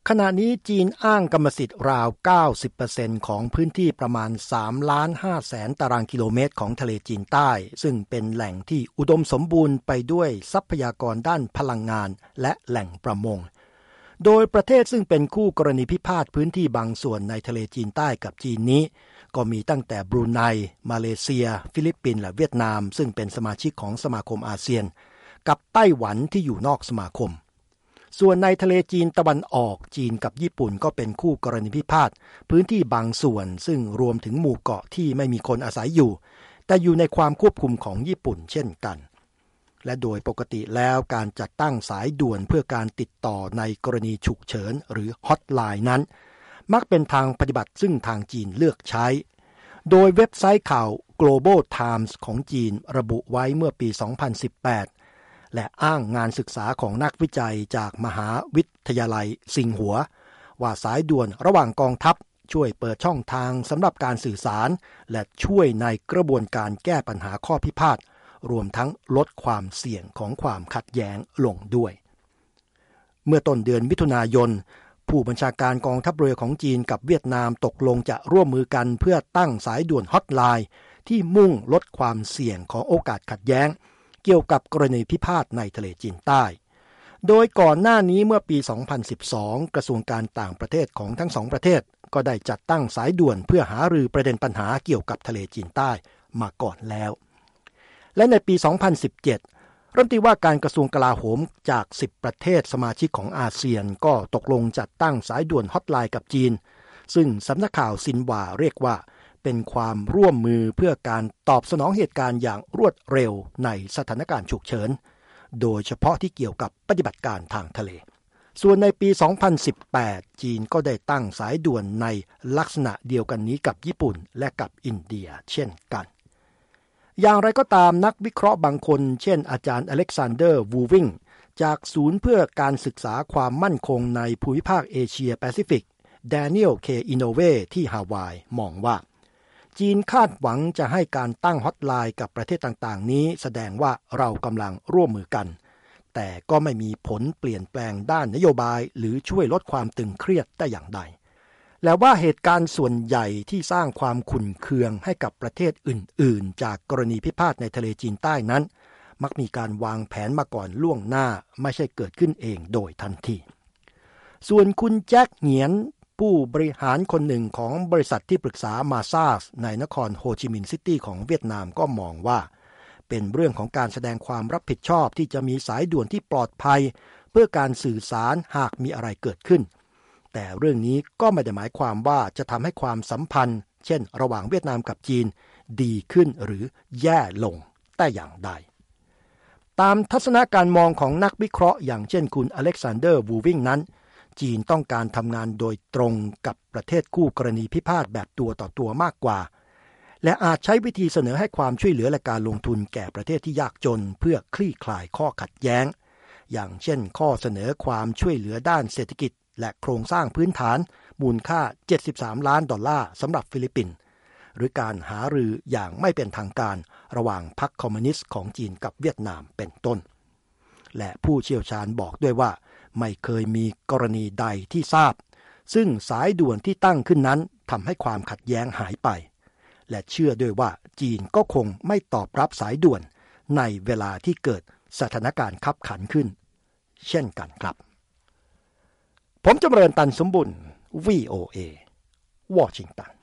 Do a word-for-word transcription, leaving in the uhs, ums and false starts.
ขณะนี้จีนอ้างกรรมสิทธิ์ราว เก้าสิบเปอร์เซ็นต์ ของพื้นที่ประมาณ สามล้านห้าแสน ตารางกิโลเมตรของทะเลจีนใต้ซึ่งเป็นแหล่งที่อุดมสมบูรณ์ไปด้วยทรัพยากรด้านพลังงานและแหล่งประมงโดยประเทศซึ่งเป็นคู่กรณีพิพาทพื้นที่บางส่วนในทะเลจีนใต้กับจีนนี้ก็มีตั้งแต่บรูไนมาเลเซียฟิลิปปินส์และเวียดนามซึ่งเป็นสมาชิกของสมาคมอาเซียนกับไต้หวันที่อยู่นอกสมาคมส่วนในทะเลจีนตะวันออกจีนกับญี่ปุ่นก็เป็นคู่กรณีพิพาทพื้นที่บางส่วนซึ่งรวมถึงหมู่เกาะที่ไม่มีคนอาศัยอยู่แต่อยู่ในความควบคุมของญี่ปุ่นเช่นกันและโดยปกติแล้วการจัดตั้งสายด่วนเพื่อการติดต่อในกรณีฉุกเฉินหรือฮอตไลน์นั้นมักเป็นทางปฏิบัติซึ่งทางจีนเลือกใช้โดยเว็บไซต์ข่าว Global Times ของจีนระบุไว้เมื่อปี สองพันสิบแปดและอ้างงานศึกษาของนักวิจัยจากมหาวิทยาลัยซิงหัวว่าสายด่วนระหว่างกองทัพช่วยเปิดช่องทางสำหรับการสื่อสารและช่วยในกระบวนการแก้ปัญหาข้อพิพาทรวมทั้งลดความเสี่ยงของความขัดแย้งลงด้วยเมื่อต้นเดือนมิถุนายนผู้บัญชาการกองทัพเรือของจีนกับเวียดนามตกลงจะร่วมมือกันเพื่อตั้งสายด่วนฮอตไลน์ที่มุ่งลดความเสี่ยงของโอกาสขัดแย้งเกี่ยวกับกรณีพิพาทในทะเลจีนใต้โดยก่อนหน้านี้เมื่อปี สองพันสิบสอง กระทรวงการต่างประเทศของทั้งสองประเทศก็ได้จัดตั้งสายด่วนเพื่อหารือประเด็นปัญหาเกี่ยวกับทะเลจีนใต้มาก่อนแล้วและในปี สองพันสิบเจ็ด รัฐมนตรีว่าการกระทรวงกลาโหมจาก สิบ ประเทศสมาชิกของอาเซียนก็ตกลงจัดตั้งสายด่วนฮอตไลน์กับจีนซึ่งสำนักข่าวซินหว่าเรียกว่าเป็นความร่วมมือเพื่อการตอบสนองเหตุการณ์อย่างรวดเร็วในสถานการณ์ฉุกเฉินโดยเฉพาะที่เกี่ยวกับปฏิบัติการทางทะเลส่วนในปี สองพันสิบแปด จีนก็ได้ตั้งสายด่วนในลักษณะเดียวกันนี้กับญี่ปุ่นและกับอินเดียเช่นกันอย่างไรก็ตามนักวิเคราะห์บางคนเช่นอาจารย์อเล็กซานเดอร์วูวิงจากศูนย์เพื่อการศึกษาความมั่นคงในภูมิภาคเอเชียแปซิฟิกแดเนียลเคอินโนเวที่ฮาวายมองว่าจีนคาดหวังจะให้การตั้งฮอตไลน์กับประเทศต่างๆนี้แสดงว่าเรากำลังร่วมมือกันแต่ก็ไม่มีผลเปลี่ยนแปลงด้านนโยบายหรือช่วยลดความตึงเครียดได้อย่างใดและว่าเหตุการณ์ส่วนใหญ่ที่สร้างความขุ่นเคืองให้กับประเทศอื่นๆจากกรณีพิพาทในทะเลจีนใต้นั้นมักมีการวางแผนมาก่อนล่วงหน้าไม่ใช่เกิดขึ้นเองโดยทันทีส่วนคุณแจ็คเหงียนผู้บริหารคนหนึ่งของบริษัทที่ปรึกษามาซาสในนครโฮจิมินห์ซิตี้ของเวียดนามก็มองว่าเป็นเรื่องของการแสดงความรับผิดชอบที่จะมีสายด่วนที่ปลอดภัยเพื่อการสื่อสารหากมีอะไรเกิดขึ้นแต่เรื่องนี้ก็ไม่ได้หมายความว่าจะทำให้ความสัมพันธ์เช่นระหว่างเวียดนามกับจีนดีขึ้นหรือแย่ลงแต่อย่างใดตามทัศนะการมองของนักวิเคราะห์อย่างเช่นคุณอเล็กซานเดอร์วูวิงนั้นจีนต้องการทำงานโดยตรงกับประเทศคู่กรณีพิพาทแบบตัวต่อตัวมากกว่าและอาจใช้วิธีเสนอให้ความช่วยเหลือและการลงทุนแก่ประเทศที่ยากจนเพื่อคลี่คลายข้อขัดแย้งอย่างเช่นข้อเสนอความช่วยเหลือด้านเศรษฐกิจและโครงสร้างพื้นฐานมูลค่าเจ็ดสิบสามล้านดอลลาร์สำหรับฟิลิปปินส์หรือการหารืออย่างไม่เป็นทางการระหว่างพรรคคอมมิวนิสต์ของจีนกับเวียดนามเป็นต้นและผู้เชี่ยวชาญบอกด้วยว่าไม่เคยมีกรณีใดที่ทราบซึ่งสายด่วนที่ตั้งขึ้นนั้นทำให้ความขัดแย้งหายไปและเชื่อด้วยว่าจีนก็คงไม่ตอบรับสายด่วนในเวลาที่เกิดสถานการณ์คับขันขึ้นเช่นกันครับผมจำเริญตันสมบุญ วี โอ เอ วอชิงตัน